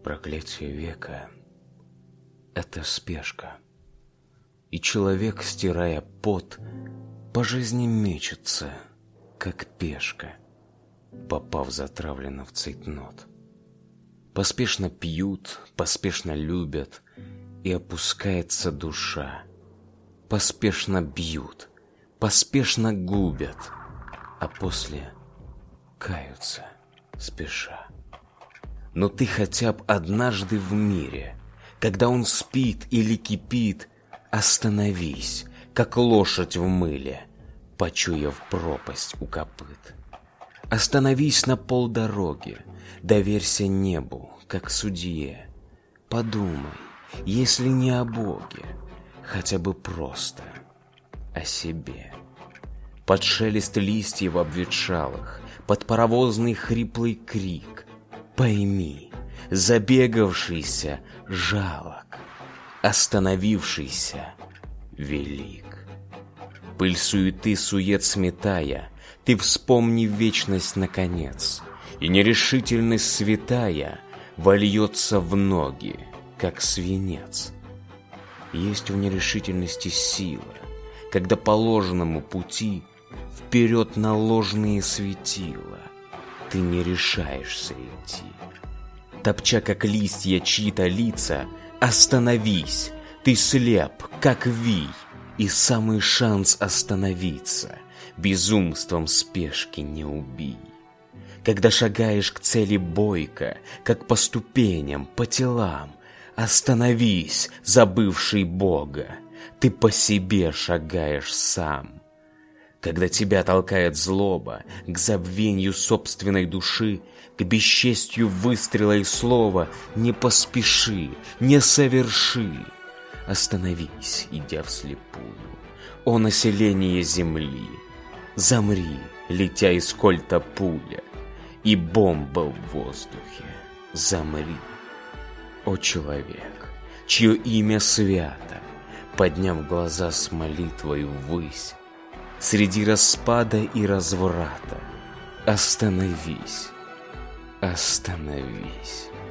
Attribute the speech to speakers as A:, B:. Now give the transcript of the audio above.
A: Проклятие века — это спешка. И человек, стирая пот, по жизни мечется, как пешка, попав затравленно в цейтнот. Поспешно пьют, поспешно любят, и опускается душа. Поспешно бьют, поспешно губят, а после каются спеша. Но ты хотя бы однажды в мире, когда он спит или кипит, остановись, как лошадь в мыле, почуяв пропасть у копыт. Остановись на полдороги, доверься небу, как судье. Подумай, если не о Боге, хотя бы просто о себе. Под шелест листьев обветшалых, под паровозный хриплый крик пойми, забегавшийся жалок, остановившийся велик. Пыль суеты сует сметая, ты вспомни вечность наконец, и нерешительность святая вольется в ноги, как свинец. Есть в нерешительности сила, когда по ложному пути вперед на ложные светила ты не решаешься идти. Топча, как листья, чьи-то лица, остановись, ты слеп, как вий, и самый шанс остановиться безумством спешки не убий. Когда шагаешь к цели бойко, как по ступеням, по телам, остановись, забывший Бога, ты по себе шагаешь сам. Когда тебя толкает злоба к забвению собственной души, к бесчестью выстрела и слова, не поспеши, не соверши. Остановись, идя вслепую, о население земли. Замри, летя из кольта пуля, и бомба в воздухе. Замри, о человек, чье имя свято, подняв глаза с молитвой ввысь, среди распада и разврата, остановись, остановись.